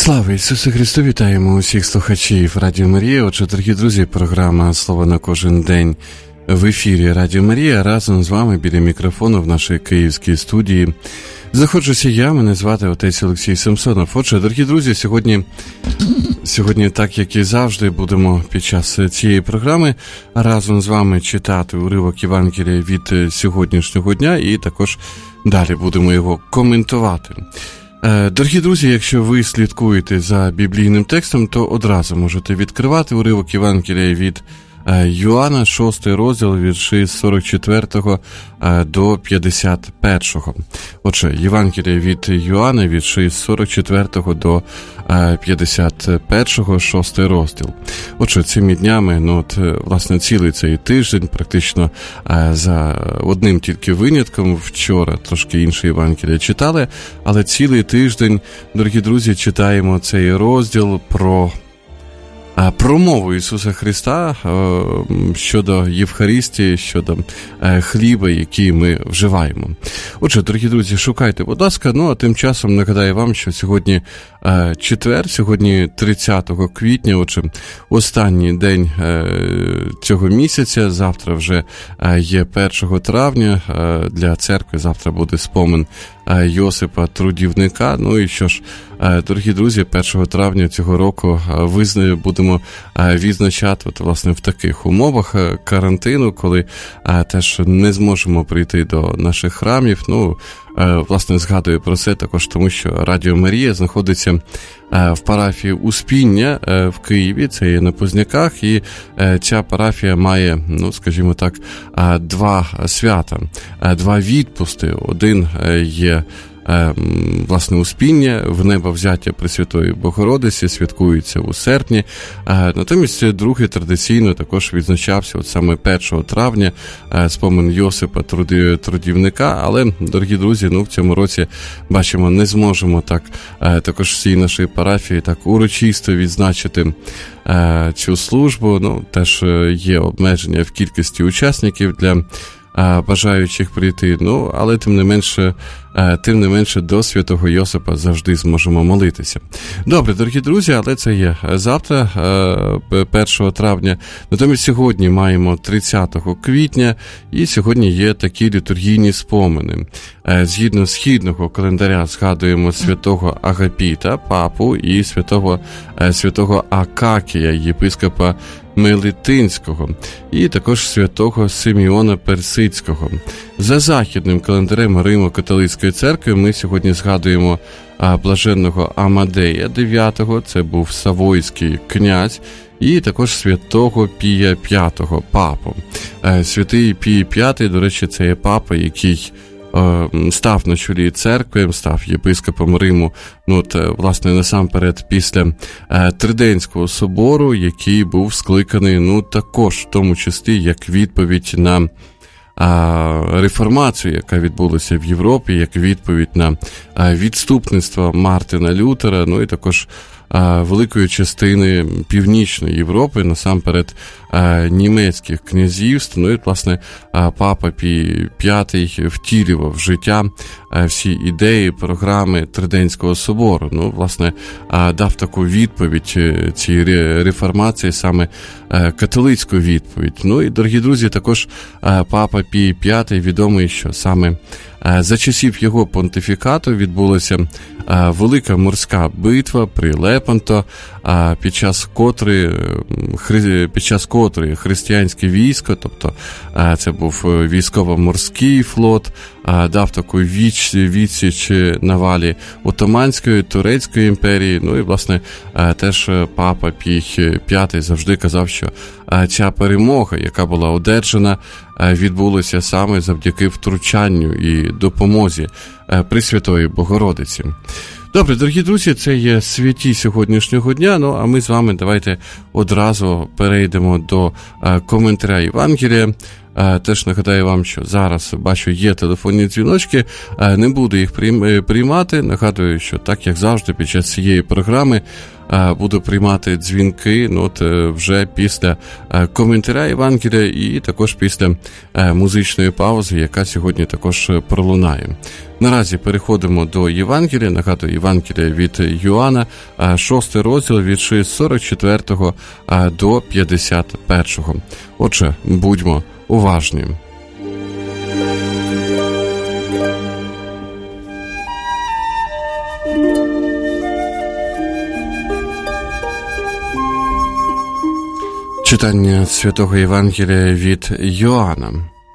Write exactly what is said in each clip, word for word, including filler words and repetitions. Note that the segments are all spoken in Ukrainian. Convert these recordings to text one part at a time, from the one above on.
Слава Ісусу Христу! Вітаємо усіх слухачів Радіо Марія. Отже, дорогі друзі, програма «Слово на кожен день» в ефірі Радіо Марія. Разом з вами біля мікрофону в нашій київській студії знаходжуся я, мене звати отець Олексій Самсонов. Отже, дорогі друзі, сьогодні, сьогодні, так як і завжди, будемо під час цієї програми разом з вами читати уривок Євангелія від сьогоднішнього дня і також далі будемо його коментувати. Дорогі друзі, якщо ви слідкуєте за біблійним текстом, то одразу можете відкривати уривок Євангелія від Йоанна, шостий розділ, вірші з сорок четвертого до п'ятдесят першого. Отже, Євангелія від Йоанна, вірші з сорок четвертого до п'ятдесят першого, шостий розділ. Отже, цими днями, ну от, власне, цілий цей тиждень, практично за одним тільки винятком, вчора трошки інше Євангелія читали, але цілий тиждень, дорогі друзі, читаємо цей розділ про промову Ісуса Христа щодо Євхаристії, щодо хліба, який ми вживаємо. Отже, дорогі друзі, шукайте, будь ласка, ну а тим часом нагадаю вам, що сьогодні четвер, сьогодні тридцятого квітня, отже, останній день цього місяця, завтра вже є першого травня, для церкви завтра буде спомин Йосипа Трудівника. Ну і що ж, дорогі друзі, першого травня цього року будемо відзначати, от, власне, в таких умовах карантину, коли теж не зможемо прийти до наших храмів. Ну, власне, згадую про це також тому, що Радіо Марія знаходиться в парафії Успіння в Києві, це є на Позняках, і ця парафія має, ну, скажімо так, два свята, два відпусти. Один є, власне, Успіння, в небовзяття Пресвятої Богородиці, святкується у серпні. Натомість другий традиційно також відзначався от саме першого травня, спомин Йосипа Трудівника, але, дорогі друзі, ну в цьому році, бачимо, не зможемо так також всій нашій парафії так урочисто відзначити цю службу. Ну, теж є обмеження в кількості учасників для бажаючих прийти, ну, але тим не менше, тим не менше до святого Йосипа завжди зможемо молитися. Добре, дорогі друзі, але це є завтра, першого травня. Натомість сьогодні маємо тридцятого квітня, і сьогодні є такі літургійні спомини. Згідно східного календаря згадуємо святого Агапіта, папу, і святого, святого Акакія, єпископа Мелитинського, і також святого Симеона Персидського. За західним календарем Римо-католицької церкви ми сьогодні згадуємо блаженного Амадея дев'ятого, це був Савойський князь, і також святого Пія п'ятого, папу. Святий Пій п'ятий, до речі, це є папа, який став на чолі церкви, став єпископом Риму, ну, от, власне, насамперед після Триденського собору, який був скликаний, ну, також, в тому числі, як відповідь на реформацію, яка відбулася в Європі, як відповідь на відступництво Мартина Лютера, ну, і також великої частини Північної Європи, насамперед німецьких князівств. Ну і, власне, папа Пій п'ятий втілював в життя всі ідеї, програми Триденського собору. Ну, власне, дав таку відповідь цій реформації, саме католицьку відповідь. Ну і, дорогі друзі, також папа Пій п'ятий відомий, що саме за часів його понтифікату відбулася велика морська битва при Лепанто, під час котрої, під час котрої християнське військо, тобто це був військово-морський флот, дав таку відсіч, відсіч навалі Отоманської, Турецької імперії. Ну і, власне, теж папа Пій п'ятий завжди казав, що ця перемога, яка була одержана, відбулася саме завдяки втручанню і допомозі Пресвятої Богородиці. Добре, дорогі друзі, це є святі сьогоднішнього дня, ну а ми з вами давайте одразу перейдемо до коментаря Євангелія. Теж нагадаю вам, що зараз, бачу, є телефонні дзвіночки, не буду їх приймати. Нагадую, що так, як завжди, під час цієї програми буду приймати дзвінки, ну, от вже після коментаря Євангелія і також після музичної паузи, яка сьогодні також пролунає. Наразі переходимо до Євангелія, нагадую, Євангелія від Йоанна, шостий розділ від сорок четвертого до п'ятдесят першого. Отже, будьмо уважні. Читання Святого Євангелія від Йоанна.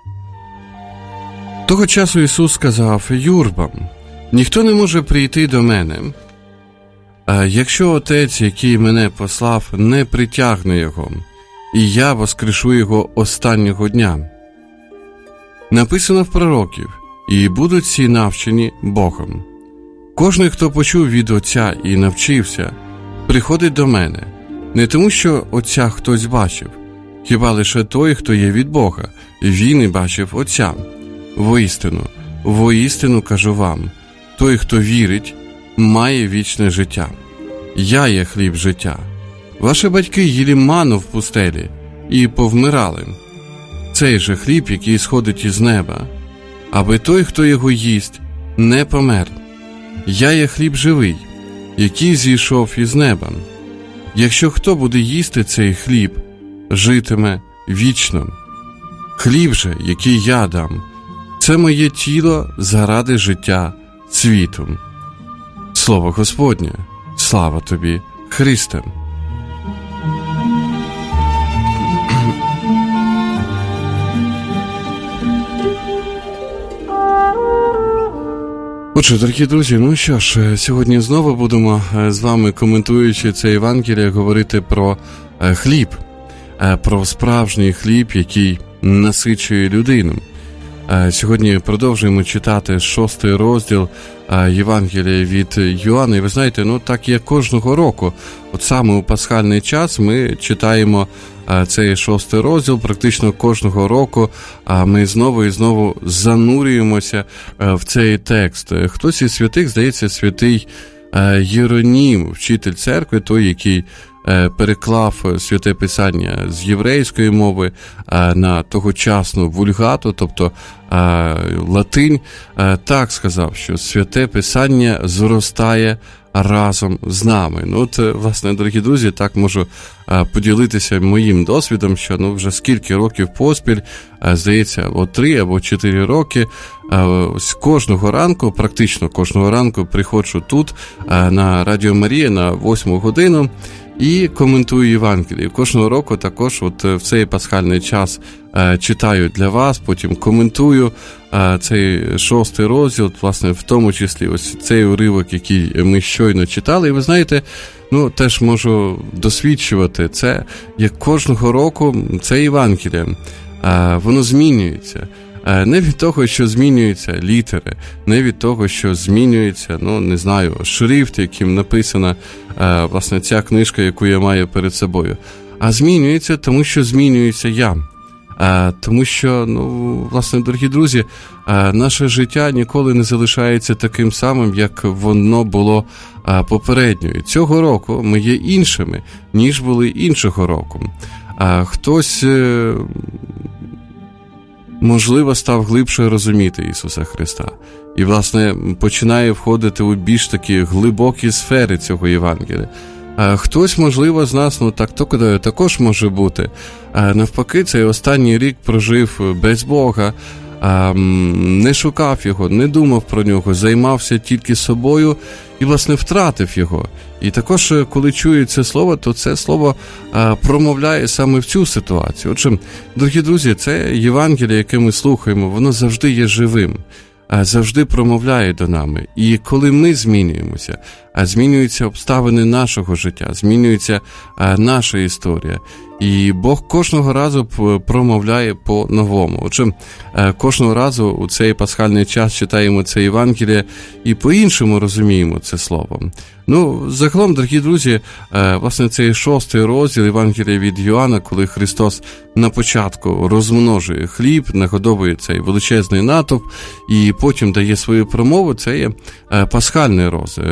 Того часу Ісус сказав юрбам: «Ніхто не може прийти до мене, а якщо Отець, який мене послав, не притягне його, і я воскрешу його останнього дня». Написано в пророків: «І будуть ці навчені Богом». Кожний, хто почув від Отця і навчився, приходить до мене, не тому, що Отця хтось бачив, хіба лише той, хто є від Бога, він і бачив Отця. Воістину, воістину кажу вам, той, хто вірить, має вічне життя. Я є хліб життя. Ваші батьки їли ману в пустелі і повмирали. Цей же хліб, який сходить із неба, аби той, хто його їсть, не помер. Я є хліб живий, який зійшов із неба. Якщо хто буде їсти цей хліб, житиме вічно. Хліб же, який я дам, це моє тіло заради життя світу. Слово Господнє, слава тобі, Христе. Отже, дорогі друзі, ну що ж, сьогодні знову будемо з вами, коментуючи це Євангеліє, говорити про хліб, про справжній хліб, який насичує людину. Сьогодні продовжуємо читати шостий розділ Євангелія від Йоанна. І ви знаєте, ну так як кожного року, от саме у пасхальний час ми читаємо цей шостий розділ, практично кожного року ми знову і знову занурюємося в цей текст. Хтось із святих, здається, святий Єронім, вчитель церкви, той, який переклав Святе Писання з єврейської мови на тогочасну вульгату, тобто латинь, так сказав, що Святе Писання зростає разом з нами. Ну, от, власне, дорогі друзі, так можу поділитися моїм досвідом, що ну, вже скільки років поспіль, здається, о три або чотири роки, ось кожного ранку, практично кожного ранку приходжу тут, на Радіо Марія, на восьму годину, і коментую Євангеліє. Кожного року також от в цей пасхальний час е, читаю для вас, потім коментую е, цей шостий розділ, власне, в тому числі ось цей уривок, який ми щойно читали. І ви знаєте, ну, теж можу досвідчувати це, як кожного року це Євангеліє, е, воно змінюється. Не від того, що змінюються літери, не від того, що змінюється, ну, не знаю, шрифт, яким написана, власне, ця книжка, яку я маю перед собою, а змінюється, тому що змінююся я. Тому що, ну, власне, дорогі друзі, наше життя ніколи не залишається таким самим, як воно було попередньо. І цього року ми є іншими, ніж були іншого року. Хтось, можливо, став глибше розуміти Ісуса Христа. І, власне, починає входити у більш такі глибокі сфери цього Євангелія. А хтось, можливо, з нас, ну так то також може бути. А навпаки, цей останній рік прожив без Бога, а, не шукав його, не думав про нього, займався тільки собою і, власне, втратив його. І також, коли чує це слово, то це слово а, промовляє саме в цю ситуацію. Отже, дорогі друзі, це Євангеліє, яке ми слухаємо, воно завжди є живим, завжди промовляє до нами. І коли ми змінюємося, змінюються обставини нашого життя, змінюється наша історія. І Бог кожного разу промовляє по-новому. Отже, кожного разу у цей пасхальний час читаємо це Євангеліє і по-іншому розуміємо це слово. Ну, загалом, дорогі друзі, власне, цей шостий розділ Євангелія від Йоанна, коли Христос на початку розмножує хліб, нагодовує цей величезний натовп і потім дає свою промову, це є пасхальний розділ.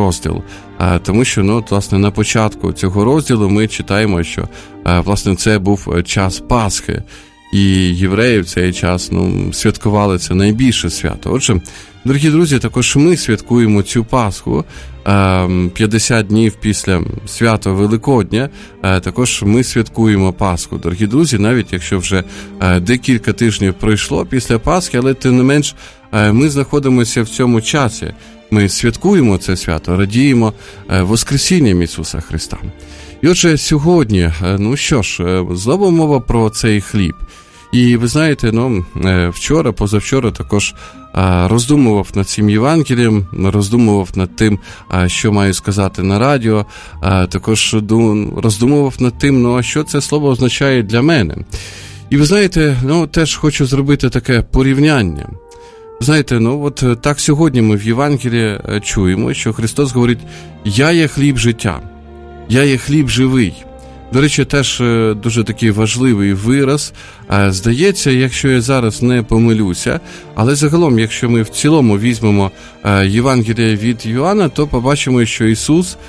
розділ, тому що, ну, власне, на початку цього розділу ми читаємо, що, власне, це був час Пасхи, і євреї в цей час, ну, святкували це найбільше свято. Отже, дорогі друзі, також ми святкуємо цю Пасху п'ятдесят днів після свята Великодня, також ми святкуємо Пасху. Дорогі друзі, навіть якщо вже декілька тижнів пройшло після Пасхи, але тим не менш ми знаходимося в цьому часі. Ми святкуємо це свято, радіємо Воскресінням Ісуса Христа. І отже, сьогодні, ну що ж, знову мова про цей хліб. І ви знаєте, ну, вчора, позавчора також роздумував над цим Євангелієм, роздумував над тим, що маю сказати на радіо, також роздумував над тим, ну, а що це слово означає для мене. І ви знаєте, ну, теж хочу зробити таке порівняння. Знаєте, ну, от так сьогодні ми в Євангелії чуємо, що Христос говорить: «Я є хліб життя, я є хліб живий». До речі, теж дуже такий важливий вираз. Здається, якщо я зараз не помилюся, але загалом, якщо ми в цілому візьмемо Євангеліє від Йоанна, то побачимо, що Ісус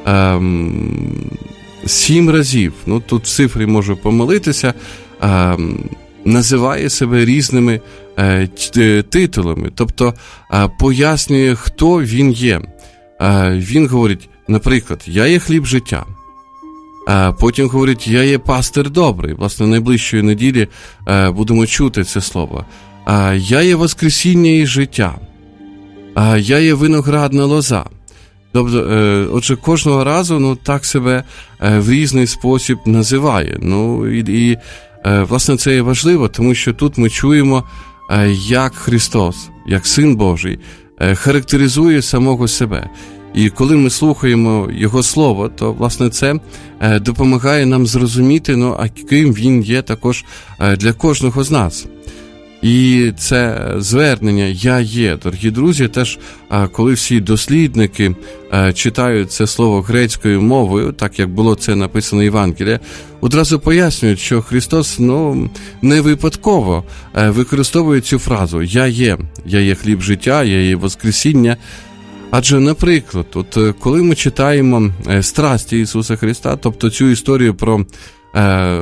ем, сім разів, ну тут в цифрі можу помилитися, ем, називає себе різними е, титулами, тобто е, пояснює, хто Він є. Е, він говорить, наприклад, «Я є хліб життя». А потім говорить, я є пастир добрий. Власне, найближчої неділі е, будемо чути це слово. А я є воскресіння і життя. А я є виноградна лоза. Тобто, е, отже, кожного разу, ну, так себе е, в різний спосіб називає. Ну, і, і е, власне, це є важливо, тому що тут ми чуємо, е, як Христос, як Син Божий, е, характеризує самого себе. І коли ми слухаємо Його Слово, то, власне, це е, допомагає нам зрозуміти, ну, а ким Він є також е, для кожного з нас. І це звернення «Я є», дорогі друзі, теж, е, коли всі дослідники е, читають це слово грецькою мовою, так як було це написано в Євангелії, одразу пояснюють, що Христос, ну, не випадково е, використовує цю фразу «Я є», «Я є хліб життя», «Я є воскресіння». Адже, наприклад, от коли ми читаємо страсті Ісуса Христа, тобто цю історію про е,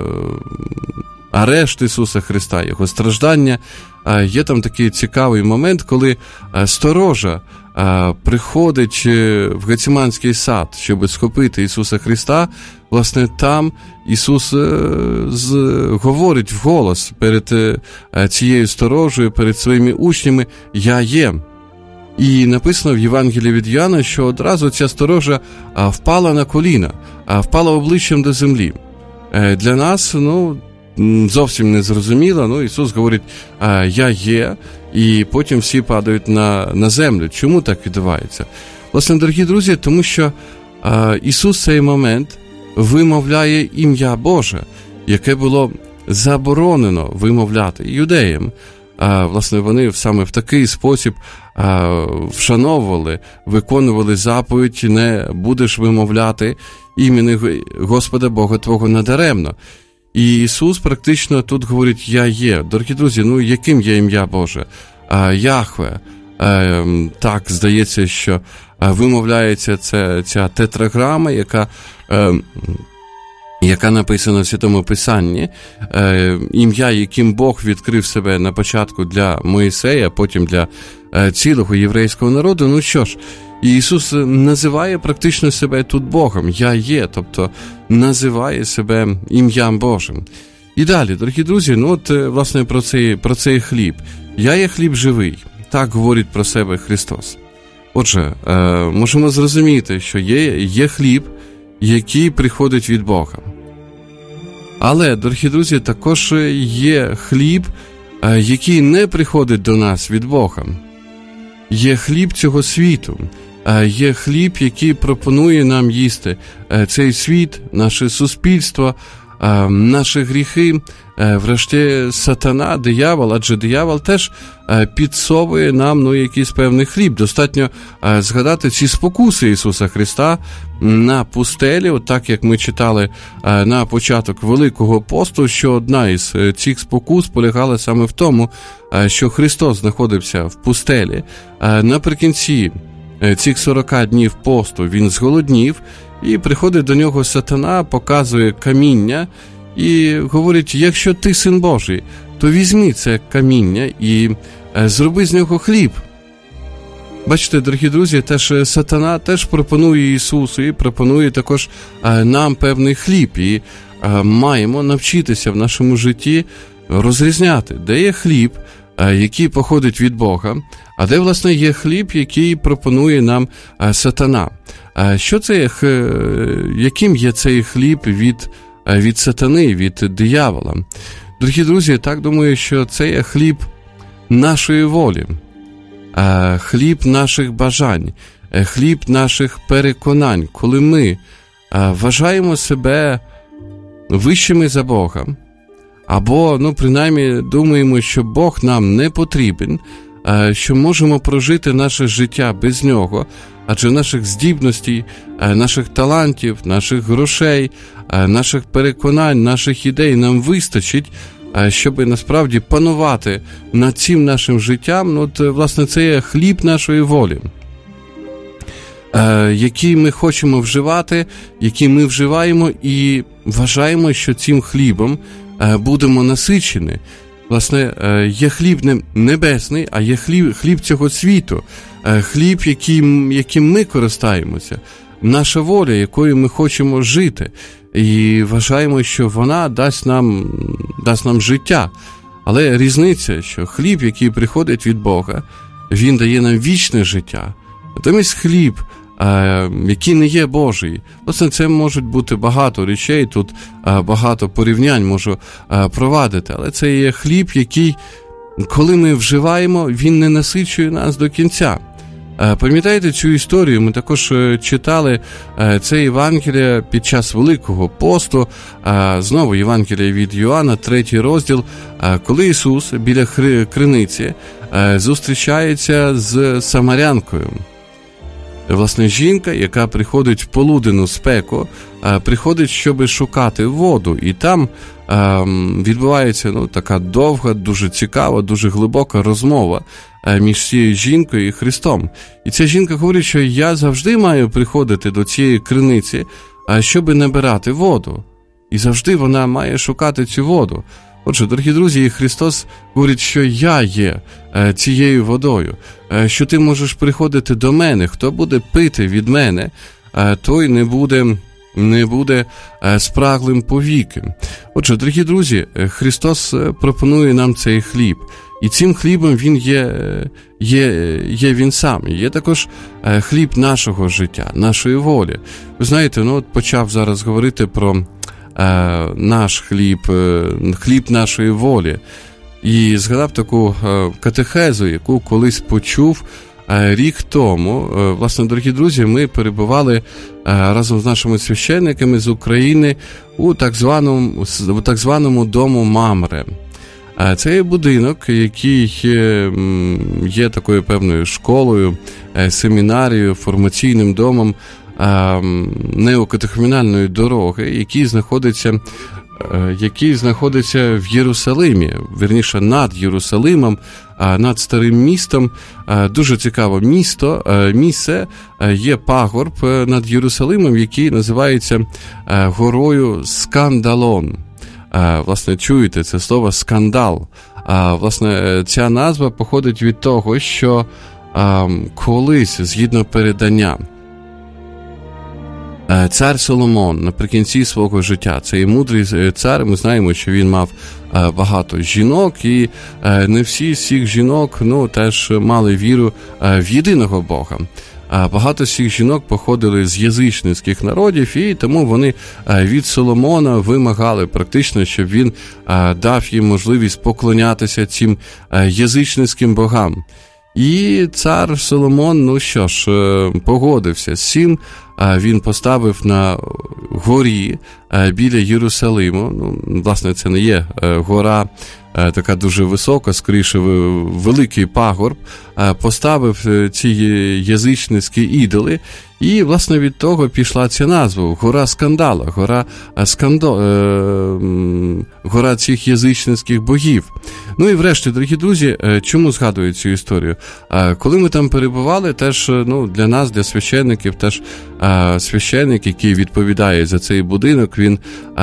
арешт Ісуса Христа, Його страждання, е, є там такий цікавий момент, коли сторожа е, приходить в Гециманський сад, щоб схопити Ісуса Христа. Власне, там Ісус е, з, говорить вголос перед е, цією сторожею, перед своїми учнями «Я є». І написано в Євангелії від Йоанна, що одразу ця сторожа а, впала на коліна, а, впала обличчям до землі. Е, для нас, ну, зовсім не зрозуміло, ну, Ісус говорить а, «Я є», і потім всі падають на, на землю. Чому так відбувається? Власне, дорогі друзі, тому що а, Ісус в цей момент вимовляє ім'я Боже, яке було заборонено вимовляти юдеям. А, власне, вони саме в такий спосіб а, вшановували, виконували заповідь «Не будеш вимовляти імені Господа Бога Твого надаремно». І Ісус практично тут говорить «Я є». Дорогі друзі, ну яким є ім'я Боже? А, Яхве. А, так, здається, що вимовляється ця, ця тетраграма, яка... А, яка написана в Святому Писанні, е, ім'я, яким Бог відкрив себе на початку для Моїсея, потім для е, цілого єврейського народу. Ну що ж, Ісус називає практично себе тут Богом. «Я є», тобто називає себе ім'ям Божим. І далі, дорогі друзі, ну от, власне, про цей, про цей хліб. «Я є хліб живий», так говорить про себе Христос. Отже, е, можемо зрозуміти, що є, є хліб, який приходить від Бога. Але, дорогі друзі, також є хліб, який не приходить до нас від Бога. Є хліб цього світу, є хліб, який пропонує нам їсти цей світ, наше суспільство, наші гріхи, врешті сатана, диявол, адже диявол теж підсовує нам, ну, якийсь певний хліб. Достатньо згадати ці спокуси Ісуса Христа на пустелі, от так як ми читали на початок Великого посту, що одна із цих спокус полягала саме в тому, що Христос знаходився в пустелі. Наприкінці цих сорок днів посту він зголоднів, і приходить до нього сатана, показує каміння і говорить: якщо ти син Божий, то візьми це каміння і зроби з нього хліб. Бачите, дорогі друзі, теж сатана теж пропонує Ісусу і пропонує також нам певний хліб. І маємо навчитися в нашому житті розрізняти, де є хліб, який походить від Бога, а де, власне, є хліб, який пропонує нам сатана. Що це, яким є цей хліб від, від сатани, від диявола? Дорогі друзі, я так думаю, що це є хліб нашої волі, хліб наших бажань, хліб наших переконань, коли ми вважаємо себе вищими за Бога, або, ну, принаймні, думаємо, що Бог нам не потрібен, що можемо прожити наше життя без Нього, адже наших здібностей, наших талантів, наших грошей, наших переконань, наших ідей нам вистачить, щоб насправді панувати над цим нашим життям. Ну, от, власне, це є хліб нашої волі, який ми хочемо вживати, який ми вживаємо і вважаємо, що цим хлібом будемо насичені. Власне, є хліб не небесний, а є хліб, хліб цього світу, хліб, яким, яким ми користаємося, наша воля, якою ми хочемо жити, і вважаємо, що вона дасть нам, дасть нам життя. Але різниця, що хліб, який приходить від Бога, він дає нам вічне життя. Натомість хліб, який не є Божий. Власне, це можуть бути багато речей, тут багато порівнянь можу провадити, але це є хліб, який, коли ми вживаємо, він не насичує нас до кінця. Пам'ятаєте цю історію? Ми також читали це Євангеліє під час Великого посту, знову Євангеліє від Йоанна, третій розділ, коли Ісус біля криниці зустрічається з самарянкою. Власне, жінка, яка приходить в полуденну спеку, приходить, щоб шукати воду. І там відбувається, ну, така довга, дуже цікава, дуже глибока розмова між цією жінкою і Христом. І ця жінка говорить, що я завжди маю приходити до цієї криниці, щоб набирати воду. І завжди вона має шукати цю воду. Отже, дорогі друзі, і Христос говорить, що я є цією водою, що ти можеш приходити до мене, хто буде пити від мене, той не буде, не буде спраглим повіки. Отже, дорогі друзі, Христос пропонує нам цей хліб, і цим хлібом він є, є, є він сам, є також хліб нашого життя, нашої волі. Ви знаєте, ну от почав зараз говорити про наш хліб, хліб нашої волі. І згадав таку катехезу, яку колись почув рік тому. Власне, дорогі друзі, ми перебували разом з нашими священниками з України у так званому, у так званому дому Мамре. Це є будинок, який є такою певною школою, семінарією, формаційним домом неокатехумінальної дороги, який знаходиться, який знаходиться в Єрусалимі, вірніше над Єрусалимом, над старим містом. Дуже цікаве місто, місце, є пагорб над Єрусалимом, який називається горою Скандалон. Власне, чуєте це слово «скандал». Власне, ця назва походить від того, що колись, згідно передання, цар Соломон наприкінці свого життя, цей мудрий цар, ми знаємо, що він мав багато жінок, і не всі з цих жінок, ну, теж мали віру в єдиного Бога. Багато з цих жінок походили з язичницьких народів, і тому вони від Соломона вимагали практично, щоб він дав їм можливість поклонятися цим язичницьким богам. І цар Соломон, ну що ж, погодився з цим. Він поставив на горі біля Єрусалиму, ну, власне, це не є гора така дуже висока, скоріше великий пагорб, поставив ці язичницькі ідоли, і, власне, від того пішла ця назва – гора скандала, гора, скандо, е, гора цих язичницьких богів. Ну і врешті, дорогі друзі, чому згадую цю історію? Коли ми там перебували, теж, ну, для нас, для священників, теж священник, який відповідає за цей будинок, він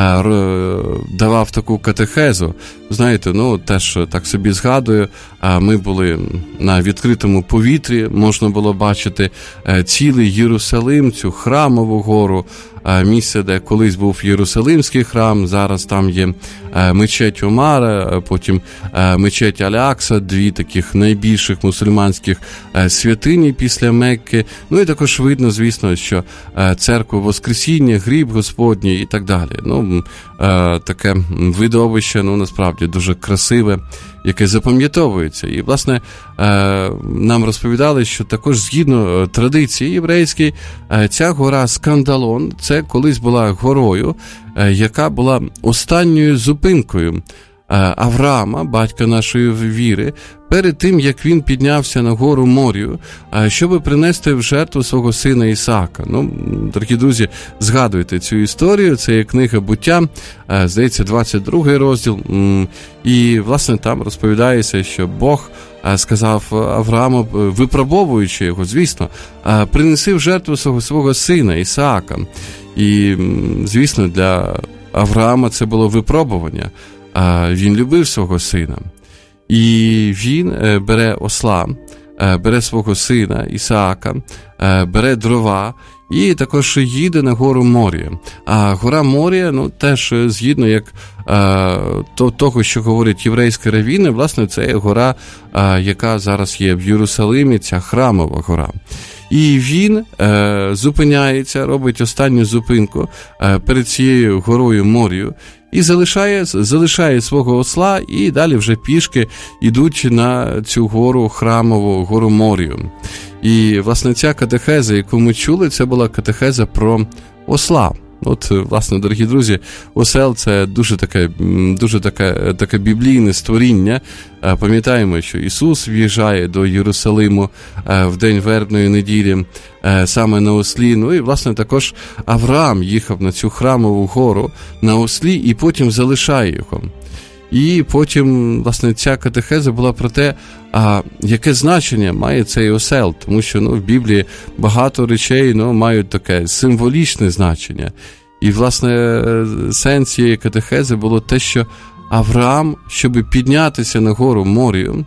давав таку катехезу. Знаєте, ну, теж так собі згадую, ми були на відкритому повітрі, можна було бачити цілий Єрусалим, цю храмову гору, місце, де колись був Єрусалимський храм, зараз там є мечеть Омара, потім мечеть Аль-Акса, дві таких найбільших мусульманських святині після Мекки. Ну і також видно, звісно, що церква Воскресіння, гріб Господній і так далі. Ну, таке видовище, ну, насправді, дуже красиве, яке запам'ятовується. І, власне, нам розповідали, що також згідно традиції єврейській, ця гора Скандалон, це колись була горою, яка була останньою зупинкою Авраама, батька нашої віри, перед тим, як він піднявся на гору Морію, щоб принести в жертву свого сина Ісаака. Ну, дорогі друзі, згадуйте цю історію, це є книга «Буття», здається, двадцять другий розділ, і, власне, там розповідається, що Бог сказав Аврааму, випробовуючи його, звісно, принеси в жертву свого, свого сина Ісаака. І, звісно, для Авраама це було випробування. Він любив свого сина. І він бере осла, бере свого сина Ісаака, бере дрова і також їде на гору Морія. А гора Морія, ну, теж згідно як то, того, що говорять єврейські раввіни, власне, це гора, яка зараз є в Єрусалимі, ця храмова гора. І він е, зупиняється, робить останню зупинку е, перед цією горою Морію і залишає, залишає свого осла, і далі вже пішки йдуть на цю гору храмову, гору Морію. І, власне, ця катехеза, яку ми чули, це була катехеза про осла. От, власне, дорогі друзі, осел – це дуже таке, дуже таке, таке біблійне створіння. Пам'ятаємо, що Ісус в'їжджає до Єрусалиму в день вербної неділі саме на ослі. Ну і, власне, також Авраам їхав на цю храмову гору на ослі і потім залишає його. І потім, власне, ця катехеза була про те, а яке значення має цей осел, тому що, ну, в Біблії багато речей, ну, мають таке символічне значення. І, власне, сенс цієї катехези було те, що Авраам, щоб піднятися на гору Морію,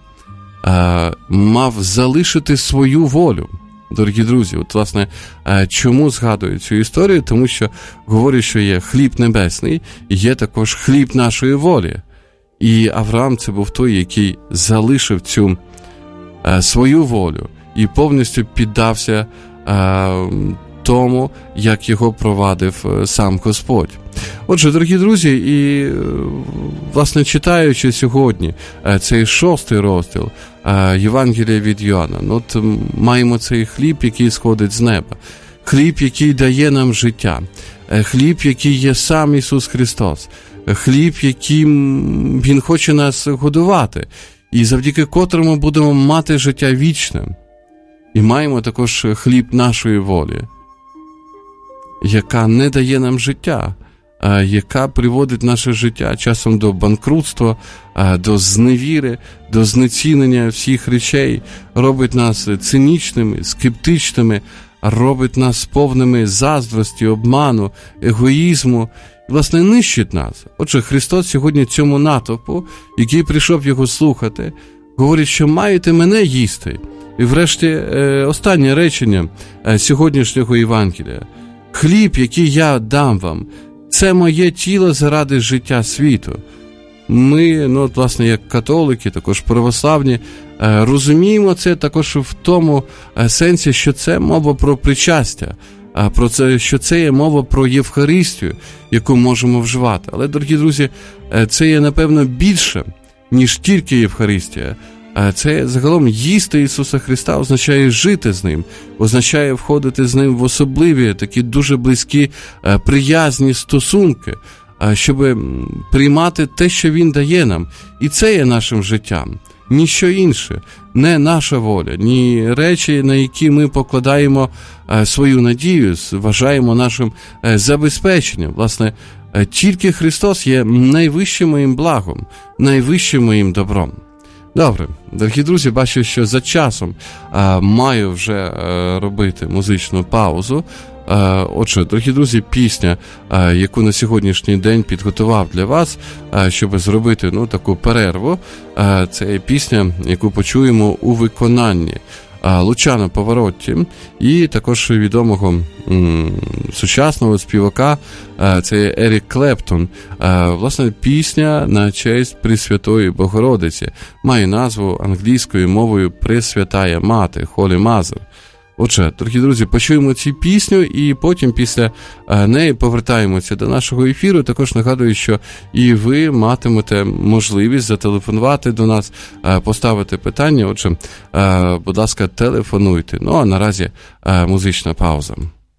мав залишити свою волю. Дорогі друзі, от, власне, чому згадую цю історію? Тому що говорю, що є хліб небесний, і є також хліб нашої волі. І Авраам це був той, який залишив цю е, свою волю і повністю піддався е, тому, як його провадив е, сам Господь. Отже, дорогі друзі, і, е, власне, читаючи сьогодні е, цей шостий розділ е, Євангелія від Йоанна, ну, от, маємо цей хліб, який сходить з неба, хліб, який дає нам життя, е, хліб, який є сам Ісус Христос, хліб, яким Він хоче нас годувати, і завдяки котрому будемо мати життя вічне. І маємо також хліб нашої волі, яка не дає нам життя, яка приводить наше життя часом до банкрутства, до зневіри, до знецінення всіх речей, робить нас цинічними, скептичними, робить нас повними заздрості, обману, егоїзму, власне, нищить нас. Отже, Христос сьогодні цьому натовпу, який прийшов його слухати, говорить, що маєте мене їсти. І врешті останнє речення сьогоднішнього Євангелія. Хліб, який я дам вам, це моє тіло заради життя світу. Ми, ну, от, власне, як католики, також православні, розуміємо це також в тому сенсі, що це мова про причастя, а про це, що це є мова про Євхаристію, яку можемо вживати. Але, дорогі друзі, це є, напевно, більше, ніж тільки Євхаристія. Це загалом їсти Ісуса Христа означає жити з Ним, означає входити з Ним в особливі, такі дуже близькі, приязні стосунки. щоб приймати те, що Він дає нам. І це є нашим життям. Ніщо інше, не наша воля, ні речі, на які ми покладаємо свою надію, вважаємо нашим забезпеченням. Власне, тільки Христос є найвищим моїм благом, найвищим моїм добром. Добре, дорогі друзі, бачу, що за часом а, маю вже а, робити музичну паузу. А, отже, дорогі друзі, пісня, а, яку на сьогоднішній день підготував для вас, а, щоб зробити ну, таку перерву, а, це пісня, яку почуємо у виконанні Лучано Паваротті і також відомого м, сучасного співака, це Ерік Клептон. Власне, пісня на честь Пресвятої Богородиці має назву англійською мовою «Пресвятая Мати», «Holy Mother». Отже, дорогі друзі, почуємо цю пісню і потім після неї повертаємося до нашого ефіру. Також нагадую, що і ви матимете можливість зателефонувати до нас, поставити питання. Отже, будь ласка, телефонуйте. Ну, а наразі музична пауза.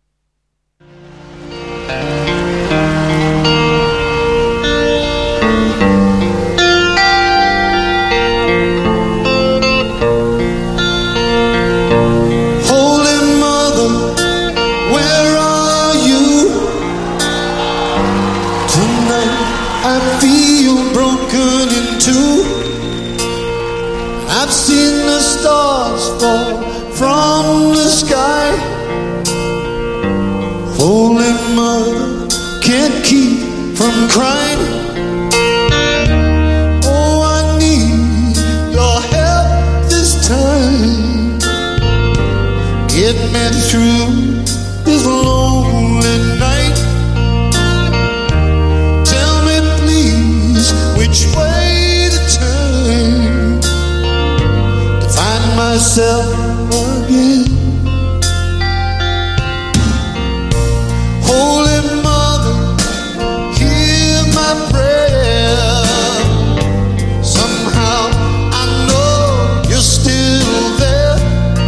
I've seen the stars fall from the sky. Holy Mother can't keep from crying. Oh, I need your help this time. Get me through this lonely night. Tell me please which way to turn to find myself again. Holy Mother, hear my prayer. Somehow I know you're still there.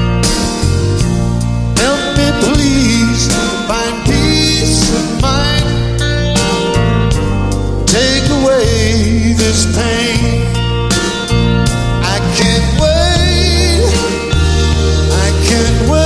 Help me please find peace of mind. Take away this pain. I can't wait, I can't wait.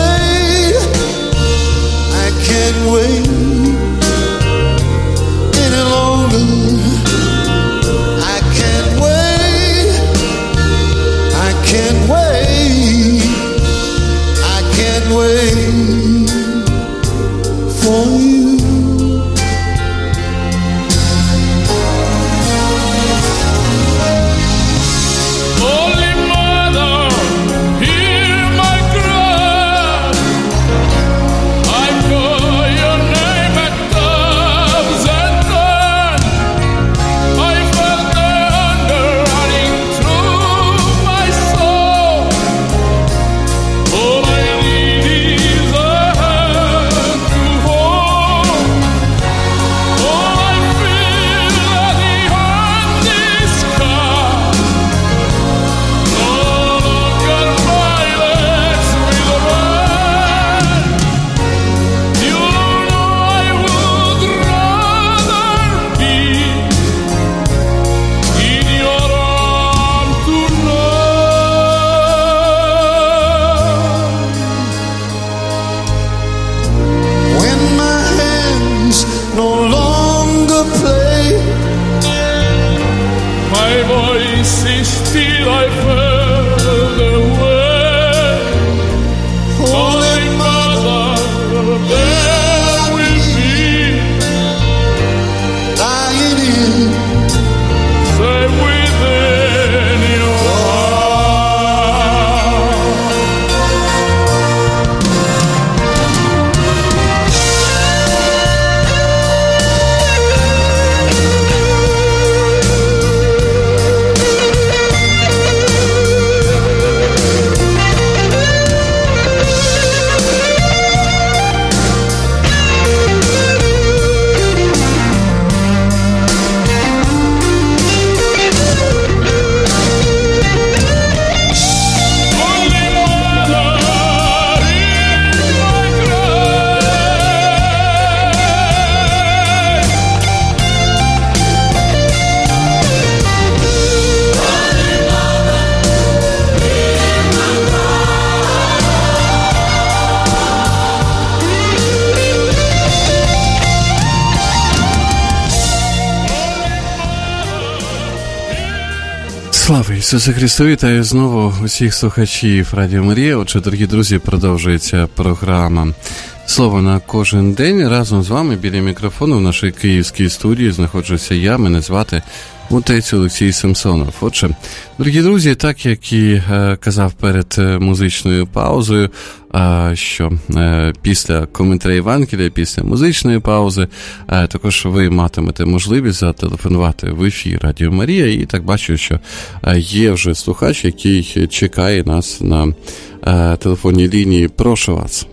Слава Ісусу Христу! Вітаю знову усіх слухачів Радіо Марія. Отже, дорогі друзі, продовжується програма «Слово на кожен день». Разом з вами біля мікрофону в нашій київській студії знаходжуся я, мене звати отець Олексій Самсонов. Отже, дорогі друзі, так як і е, казав перед музичною паузою, е, що е, після коментаря Євангелія, після музичної паузи, е, також ви матимете можливість зателефонувати в ефір Радіо Марія. І так бачу, що е, є вже слухач, який чекає нас на е, телефонній лінії. Прошу вас.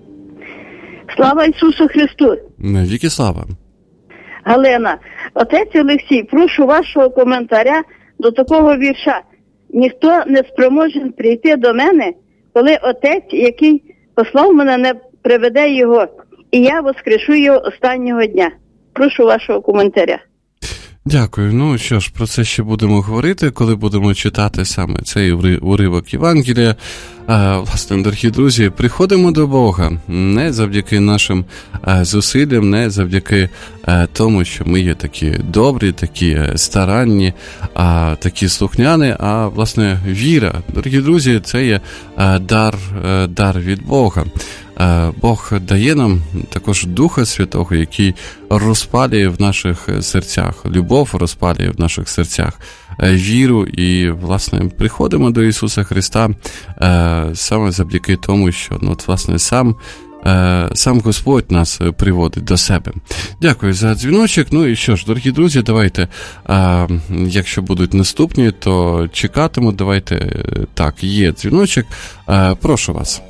Слава Ісусу Христу! Віки слава! Галина, отець Олексій, прошу вашого коментаря до такого вірша. Ніхто не спроможен прийти до мене, коли отець, який послав мене, не приведе його, і я воскрешу його останнього дня. Прошу вашого коментаря. Дякую. Ну що ж, про це ще будемо говорити, коли будемо читати саме цей уривок Євангелія. А, власне, дорогі друзі, приходимо до Бога не завдяки нашим а, зусиллям, не завдяки а, тому, що ми є такі добрі, такі старанні, а, такі слухняні, а, власне, віра. Дорогі друзі, це є а, дар, а, дар від Бога. Бог дає нам також Духа Святого, який розпалює в наших серцях, любов розпалює в наших серцях, віру і, власне, приходимо до Ісуса Христа саме завдяки тому, що, ну, от, власне, сам, сам Господь нас приводить до себе. Дякую за дзвіночок. Ну і що ж, дорогі друзі, давайте, якщо будуть наступні, то чекатиму. Давайте, так, є дзвіночок. Прошу вас.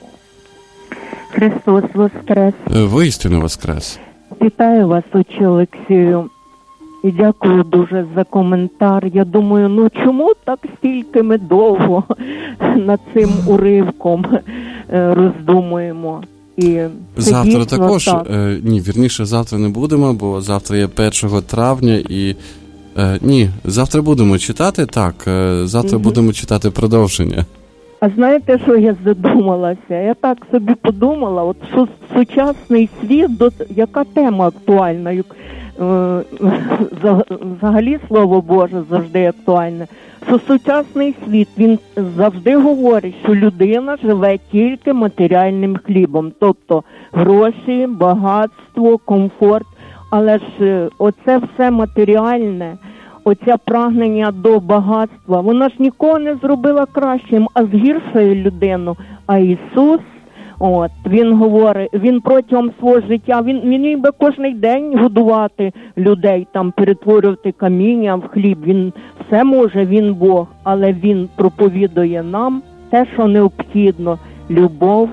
Христос воскрес! Воістину воскрес! Вітаю вас, отче Олексію, і дякую дуже за коментар. Я думаю, ну чому так стільки ми довго над цим уривком роздумуємо? І завтра також, так. е, ні, вірніше, завтра не будемо, бо завтра є першого травня і, е, ні, завтра будемо читати, так, е, завтра угу. будемо читати продовження. А знаєте, що я задумалася? Я так собі подумала, от що сучасний світ, до... яка тема актуальна? Взагалі, Слово Боже завжди актуальне. Що сучасний світ, він завжди говорить, що людина живе тільки матеріальним хлібом. Тобто гроші, багатство, комфорт. Але ж оце все матеріальне, оця прагнення до багатства, вона ж нікого не зробила кращим, а згіршує людину. А Ісус, от, Він говорить, Він протягом свого життя, Він, він ніби кожен день годувати людей, там, перетворювати каміння в хліб. Він все може, Він Бог, але Він проповідує нам те, що необхідно. Любов,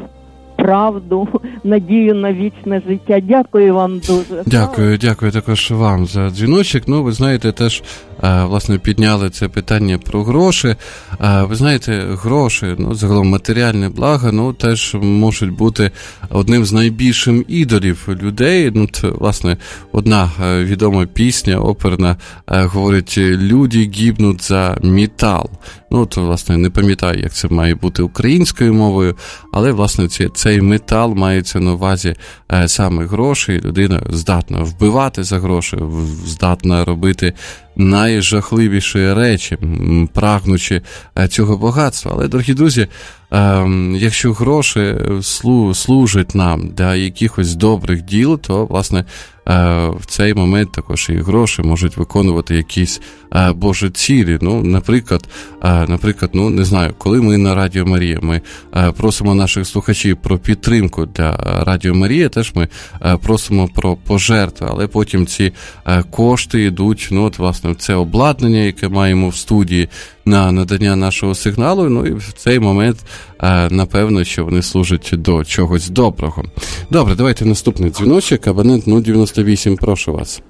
правду, надію на вічне життя. Дякую вам дуже. Дякую, дякую також вам за дзвіночок. Ну, ви знаєте, теж, власне, підняли це питання про гроші. Ви знаєте, гроші, ну, загалом матеріальне благо, ну, теж можуть бути одним з найбільших ідолів людей. Ну, т, власне, одна відома пісня оперна говорить: «Люди гибнуть за метал». Ну, то, власне, не пам'ятаю, як це має бути українською мовою, але, власне, це, цей метал мається на увазі е, саме гроші. Людина здатна вбивати за гроші, здатна робити найжахливіші речі, прагнучи е, цього багатства. Але, дорогі друзі, е, якщо гроші слу, служать нам для якихось добрих діл, то, власне, в цей момент також і гроші можуть виконувати якісь а, Божі цілі. Ну, наприклад, а, наприклад, ну, не знаю, коли ми на Радіо Марія, ми а, просимо наших слухачів про підтримку для Радіо Марія, теж ми а, просимо про пожертви, але потім ці а, кошти йдуть, ну, от, власне, в це обладнання, яке маємо в студії, на надання нашого сигналу, ну, і в цей момент, а, напевно, що вони служать до чогось доброго. Добре, давайте наступний дзвіночок, абонент нуль дев'яносто вісім, прошу вас.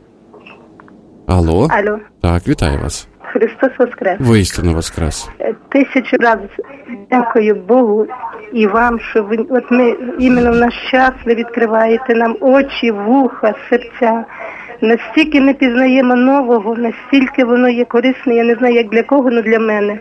Алло. Алло. Так, вітаю вас. Христос воскрес. Воістину воскрес. Тисячу разів дякую Богу і вам, що ви, от ми іменно в наш час ви відкриваєте нам очі, вуха, серця. Настільки ми пізнаємо нового, настільки воно є корисне, я не знаю, як для кого, але для мене.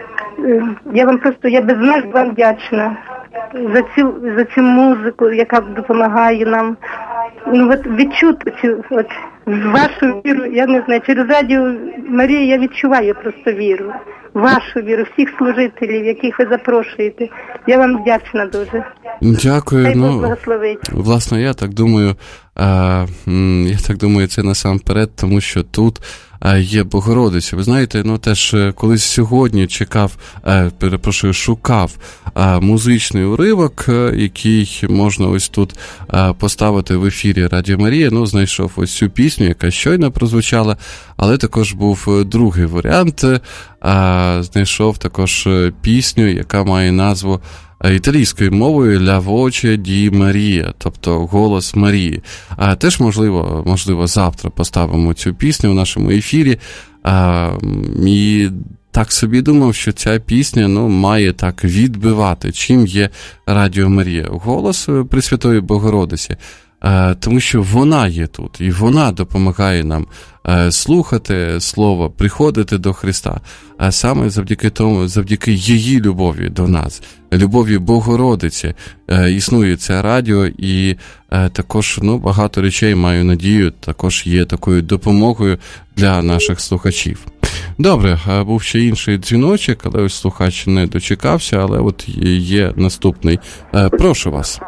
Я вам просто, я безмежно вам вдячна за цю, за цю музику, яка допомагає нам ну, от відчути цю от, вашу віру, я не знаю, через Радіо Марія я відчуваю просто віру. Вашу віру, всіх служителів, яких ви запрошуєте. Я вам вдячна дуже. Дякую. Хай Бог ну, благословить. Власне, я так думаю, е, я так думаю, це насамперед, тому що тут є Богородиця. Ви знаєте, ну теж колись сьогодні чекав, е, перепрошую, шукав е, музичний уривок, е, який можна ось тут е, поставити в ефірі Радіо Марія. Ну, знайшов ось цю пісню, яка щойно прозвучала, але також був другий варіант. Е, знайшов також пісню, яка має назву італійською мовою «La voce di Maria», тобто «Голос Марії». А теж, можливо, можливо, завтра поставимо цю пісню в нашому ефірі. А, і так собі думав, що ця пісня, ну, має так відбивати, чим є Радіо Марія. Голос Пресвятої Богородиці. Тому що вона є тут, і вона допомагає нам слухати Слово, приходити до Христа, а саме завдяки тому, завдяки її любові до нас, любові Богородиці, існує це радіо, і також, ну, багато речей, маю надію, також є такою допомогою для наших слухачів. Добре, був ще інший дзвіночок, але ось слухач не дочекався, але от є наступний. Прошу вас.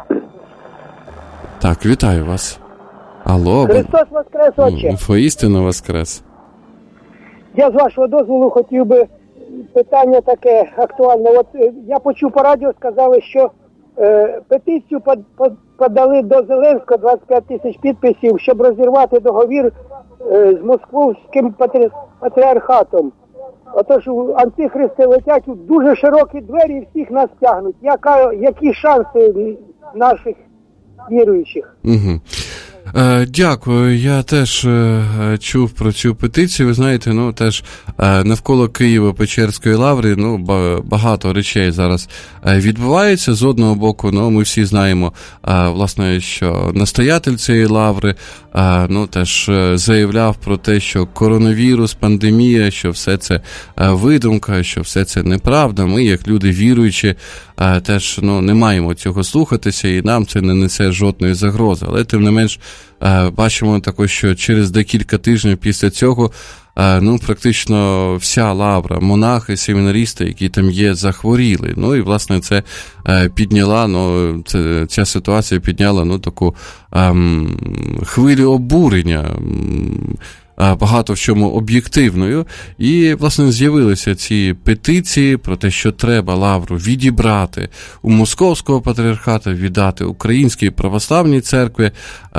Так, вітаю вас. Алло. Христос воскрес, отче. Воістину воскрес. Я з вашого дозволу хотів би питання таке актуальне. От я почув по радіо, сказали, що е, петицію под, под, подали до Зеленського двадцять п'ять тисяч підписів, щоб розірвати договір е, з Московським патрі, патріархатом. Отож, антихристи летять у дуже широкі двері і всіх нас тягнуть. Яка, які шанси наших віруючих? Угу. Е, дякую. Я теж е, чув про цю петицію. Ви знаєте, ну теж е, навколо Києво-Печерської лаври, ну багато речей зараз е, відбувається. З одного боку, ну ми всі знаємо, е, власне, що настоятель цієї лаври, е, ну теж е, заявляв про те, що коронавірус, пандемія, що все це е, видумка, що все це неправда. Ми, як люди віруючі, е, теж ну не маємо цього слухатися, і нам це не несе жодної загрози. Але тим не менш, бачимо також, що через декілька тижнів після цього, ну, практично вся лавра, монахи, семінарісти, які там є, захворіли. Ну, і, власне, це підняла, ну, це, ця ситуація підняла, ну, таку ем, хвилю обурення, багато в чому об'єктивною, і, власне, з'явилися ці петиції про те, що треба лавру відібрати у Московського патріархату, віддати Українській православній церкві,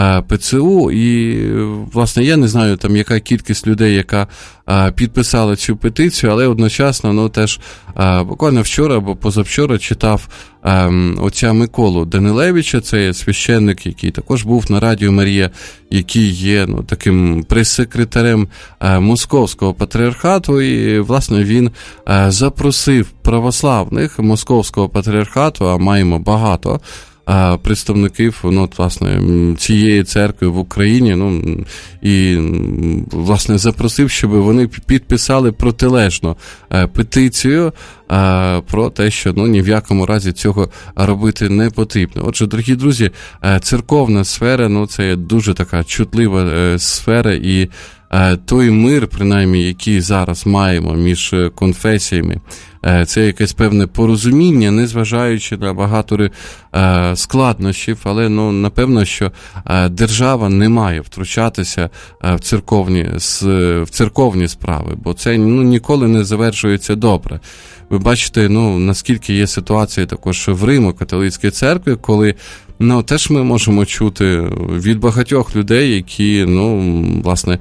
ПЦУ, і, власне, я не знаю, там, яка кількість людей, яка підписала цю петицію, але одночасно, ну, теж буквально вчора або позавчора читав отця Миколу Данилевича, це є священник, який також був на Радіо Марія, який є, ну, таким прес-секретарем Московського патріархату, і, власне, він запросив православних Московського патріархату, а маємо багато представників, ну, власне, цієї церкви в Україні, ну, і, власне, запросив, щоб вони підписали протилежну петицію про те, що, ну, ні в якому разі цього робити не потрібно. Отже, дорогі друзі, церковна сфера, ну, це дуже така чутлива сфера, і той мир, принаймні, який зараз маємо між конфесіями, це якесь певне порозуміння, незважаючи на багато складнощів, але, ну, напевно, що держава не має втручатися в церковні, в церковні справи, бо це, ну, ніколи не завершується добре. Ви бачите, ну, наскільки є ситуація також в Римо-католицькій церкві, коли, ну, теж ми можемо чути від багатьох людей, які, ну, власне,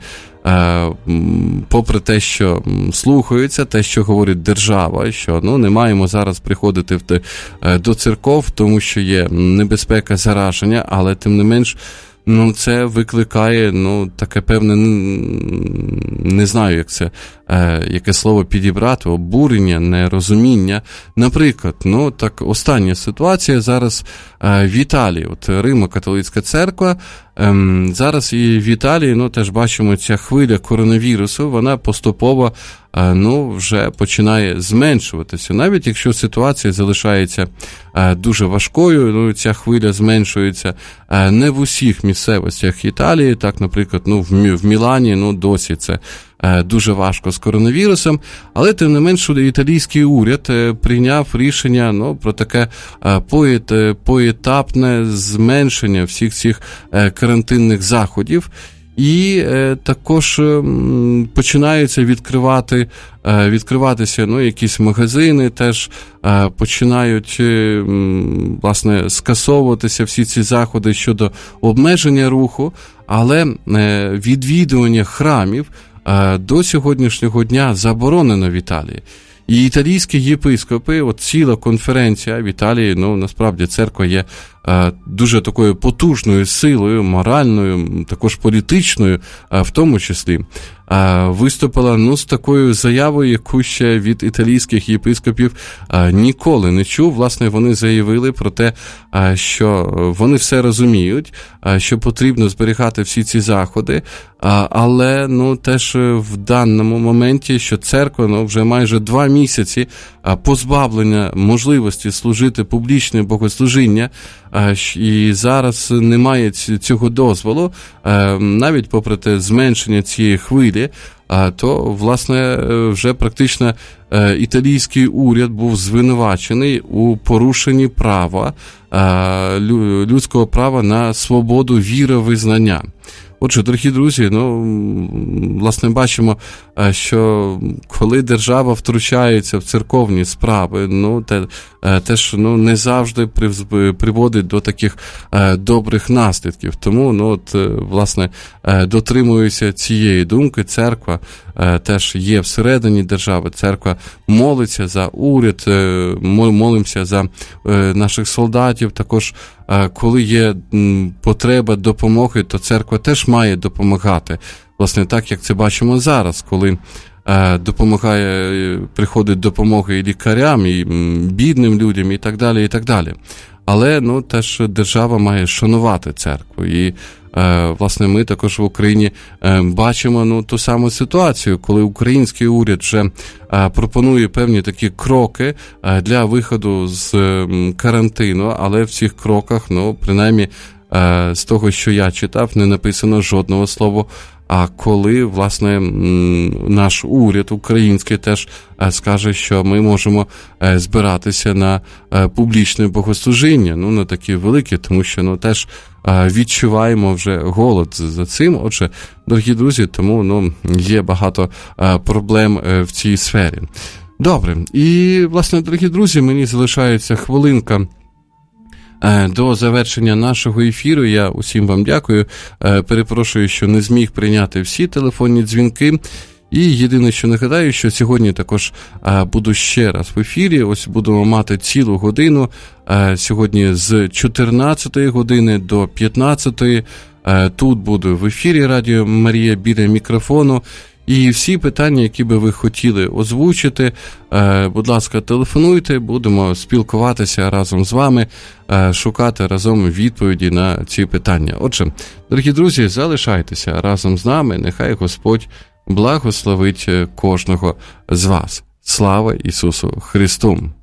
попри те, що слухаються, те, що говорить держава, що, ну, не маємо зараз приходити в те, до церков, тому що є небезпека зараження, але тим не менш, ну, це викликає, ну, таке певне, не знаю, як це, е, яке слово підібрати, обурення, нерозуміння. Наприклад, ну, так, остання ситуація зараз е, в Італії. От Римо-католицька церква Зараз і в Італії, ну, теж бачимо, ця хвиля коронавірусу, вона поступово, ну, вже починає зменшуватися. Навіть якщо ситуація залишається дуже важкою, ну, ця хвиля зменшується не в усіх місцевостях Італії, так, наприклад, ну, в Мілані, ну, досі це дуже важко з коронавірусом, але тим не менш італійський уряд прийняв рішення, ну, про таке поетапне зменшення всіх цих карантинних заходів. І е, також е, починаються відкривати, е, відкриватися, ну, якісь магазини, теж е, починають, е, власне, скасовуватися всі ці заходи щодо обмеження руху, але е, відвідування храмів е, до сьогоднішнього дня заборонено в Італії. І італійські єпископи, от ціла конференція в Італії, ну, насправді, церква є е, дуже такою потужною силою, моральною, також політичною, е, в тому числі, е, виступила, ну, з такою заявою, яку ще від італійських єпископів е, ніколи не чув. Власне, вони заявили про те, е, що вони все розуміють, е, що потрібно зберігати всі ці заходи, е, але, ну, теж в даному моменті, що церква, ну, вже майже два місяці позбавлення можливості служити публічне богослужіння, і зараз немає цього дозволу, навіть попри те зменшення цієї хвилі, то, власне, вже практично італійський уряд був звинувачений у порушенні права, людського права на свободу віровизнання. Отже, дорогі друзі, ну, власне, бачимо, що коли держава втручається в церковні справи, ну, те, теж, ну, не завжди приводить до таких добрих наслідків. Тому, ну, от, власне, дотримуюся цієї думки. Церква теж є всередині держави. Церква молиться за уряд, молимося за наших солдатів. Також, коли є потреба допомоги, то церква теж має допомагати. Власне, так, як це бачимо зараз, коли допомагає, приходить допомога і лікарям, і бідним людям, і так далі, і так далі. Але, ну, теж держава має шанувати церкву. І, власне, ми також в Україні бачимо, ну, ту саму ситуацію, коли український уряд вже пропонує певні такі кроки для виходу з карантину, але в цих кроках, ну, принаймні, з того, що я читав, не написано жодного слова. А коли, власне, наш уряд український теж скаже, що ми можемо збиратися на публічне богослужіння, ну, не такі великі, тому що, ну, теж відчуваємо вже голод за цим. Отже, дорогі друзі, тому, ну, є багато проблем в цій сфері. Добре, і, власне, дорогі друзі, мені залишається хвилинка до завершення нашого ефіру. Я усім вам дякую. Перепрошую, що не зміг прийняти всі телефонні дзвінки. І єдине, що нагадаю, що сьогодні також буду ще раз в ефірі. Ось будемо мати цілу годину. Сьогодні з чотирнадцятої години до п'ятнадцятої. Тут буду в ефірі Радіо Марія біля мікрофону. І всі питання, які би ви хотіли озвучити, будь ласка, телефонуйте, будемо спілкуватися разом з вами, шукати разом відповіді на ці питання. Отже, дорогі друзі, залишайтеся разом з нами, нехай Господь благословить кожного з вас. Слава Ісусу Христу!